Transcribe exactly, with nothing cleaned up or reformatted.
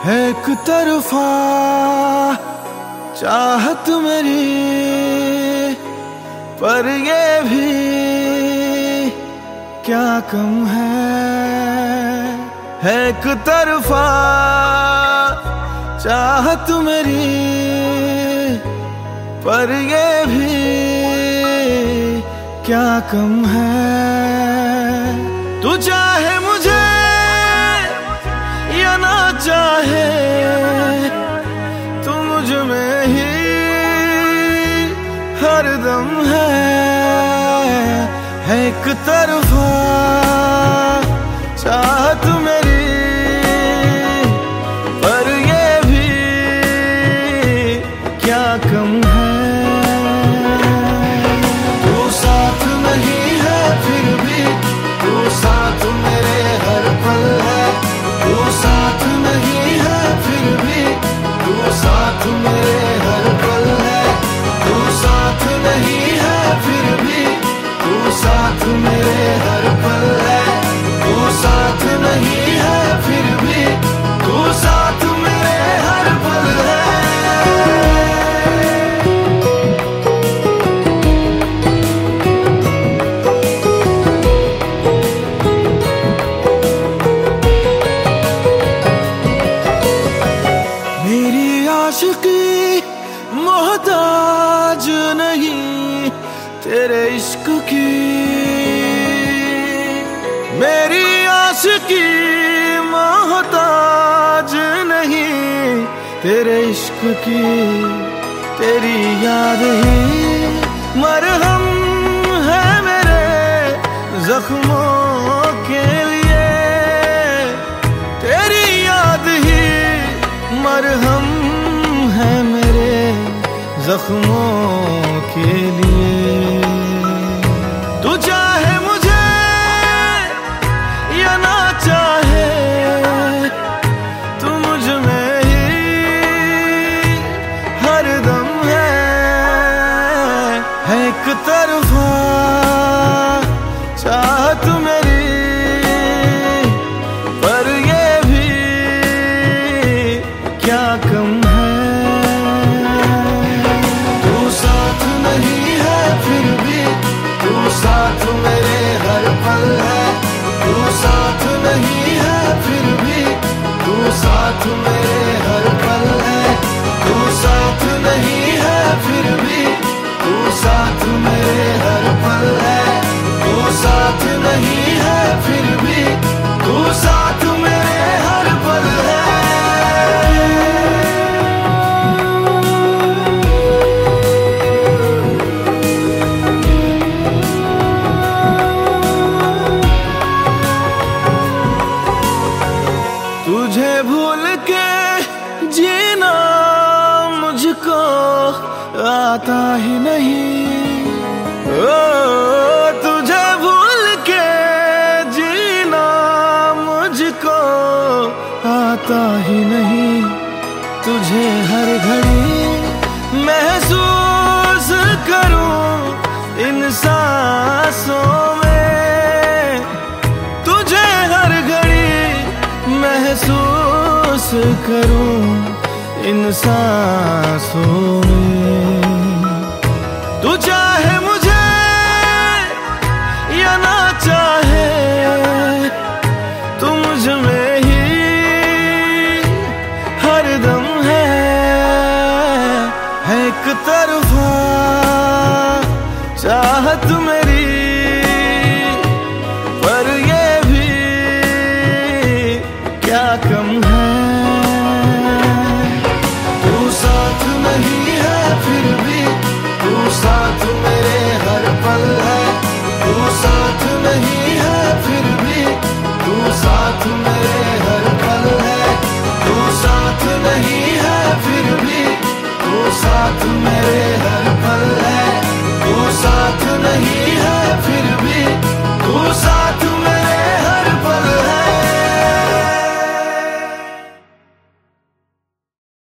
एक तरफा चाहत मेरी, पर ये भी क्या कम है। एक तरफा चाहत मेरी, पर ये भी क्या कम है। तू चाहे मुझे या ना चाहे, तू मुझ में ही हरदम है। एक तरफा चाहत मेरी, पर ये भी क्या कम है। तू साथ नहीं है फिर भी, तू साथ मेरे हर पल है। तू साथ नहीं है फिर भी, तू साथ मेरे हर पल है। तू साथ नहीं है फिर भी, तू साथ मेरे हर पल है। तू साथ नहीं है फिर भी, तू साथ मेरे हर पल है। मेरी आशिकी मोहताज नहीं तेरे इश्क की, मेरी आशिकी मोहताज नहीं तेरे इश्क की। तेरी याद ही मरहम है मेरे जख्मों के लिए। तेरी याद ही मरहम है मेरे जख्मों के लिए। तू चाहे मुझे या ना चाहे, तू मुझ में ही हरदम है। एक तरफा चाहत मेरी, पर ये भी क्या कम है। तू साथ नहीं है फिर भी, तू साथ मेरे हर पल है। तू साथ नहीं है फिर भी, तू साथ मेरे हर पल है। तू साथ नहीं है फिर भी, तू साथ मेरे हर पल है। तू साथ नहीं है फिर भी, तू साथ मेरे हर पल है। तुझे भूल के जीना मुझको आता ही नहीं। ओ तुझे भूल के जीना मुझको आता ही नहीं। तुझे हर घड़ी महसूस करूं इन सांसों में। तुझे हर घड़ी महसूस करूं इन सांसों में। तू चाहे मुझे या ना चाहे, तू मुझ में ही हरदम है। एक तरफा चाहत मेरी, पर ये भी क्या कम है। तू साथ नहीं है फिर भी, तू साथ मेरे हर पल है। तू साथ नहीं है फिर भी, तू साथ मेरे हर पल है। तू साथ नहीं है फिर भी, तू साथ